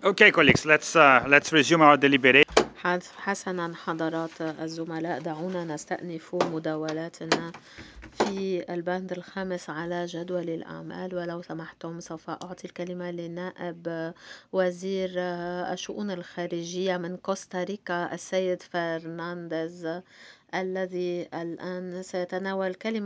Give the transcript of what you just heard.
Okay, colleagues, let's resume our deliberation. حسنا حضرات الزملاء، دعونا نستأنف مداولاتنا في البند الخامس على جدول الأعمال. ولو سمحتم سوف أعطي الكلمة لنائب وزير الشؤون الخارجية من كوستاريكا السيد فرنانديز، الذي الآن سيتناول كلمة